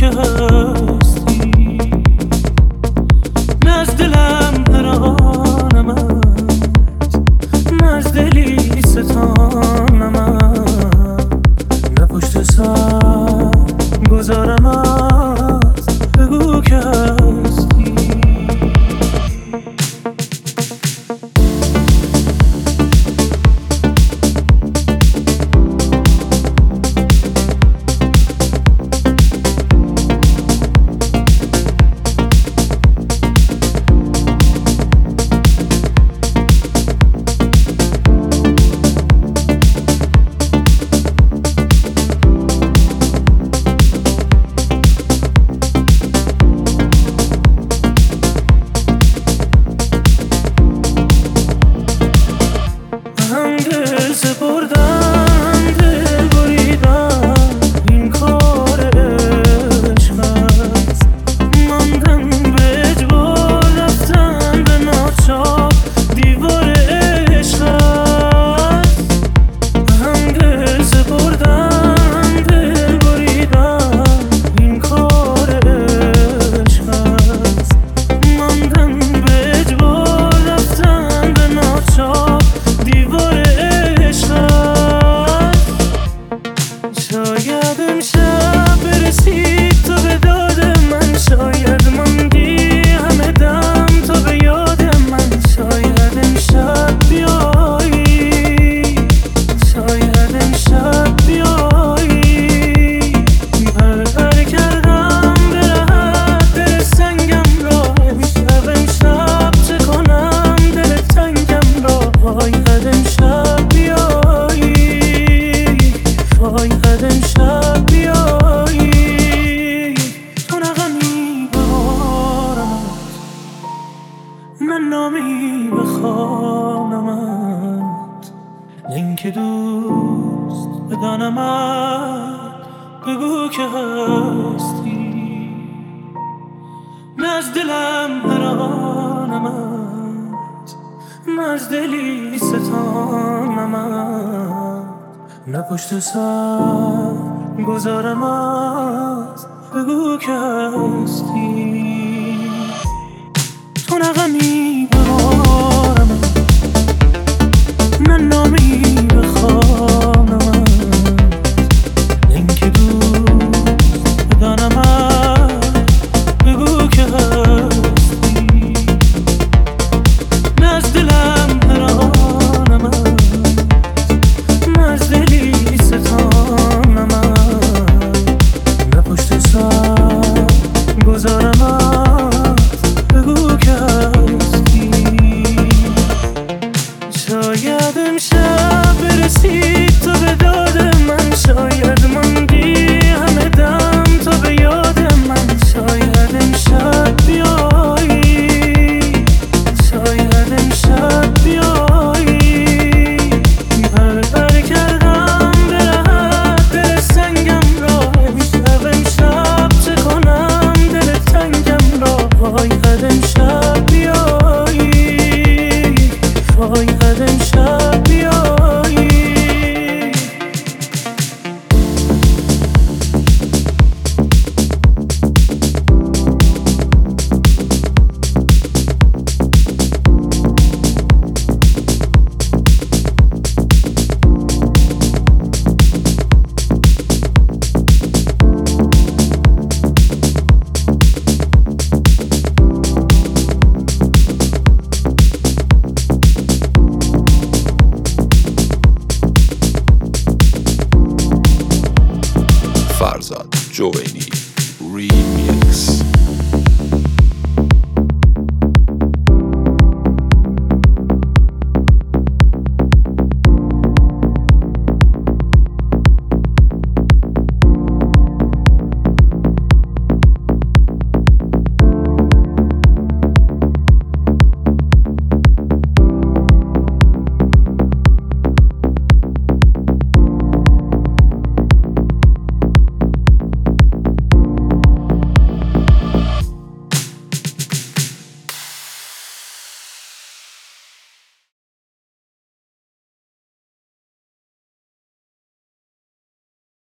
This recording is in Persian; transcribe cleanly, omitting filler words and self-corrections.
که هستی، نه از دلم پرانمت، نه از دلی ستانمت، نه پشت سر گذارمت، بگو که هستی. شاید امشب برسی تو به داد من، شاید ماندی همه دم تو به یاد من، شاید امشب بیایی، شاید امشب بیایی. پر کردم به راحت دل سنگم را، امشب چه کنم دل تنگم را، شاید امشب بیایی، شاید امشب بیایی. تو نغمی بارمت، من نامی بخوانمت، اینکه دوست بدانمت، بگو که هستی، نه از دلم پرانمت، نه از دلی ستانمت، نه پشت سر گذارمت، بگو که هستی. تو نغمی بارمت، من نامی بخوانمت، اینکه دوست بدانمت، بگو که هستی، نه از دلم پرانمت، نه از دلی ستانمت، نه پشت سر گذارمت، بگو که هستی. شاید امشب برسی تو به داد من، شاید ماندی همه دم تو به یاد من، شاید امشب بیایی، شاید امشب بیایی. پر کردم به راحت دل سنگم را، امشب چه کنم دل تنگم را، شاید امشب بیایی، شاید امشب بیایی. فرزاد جوینی ریمیکس.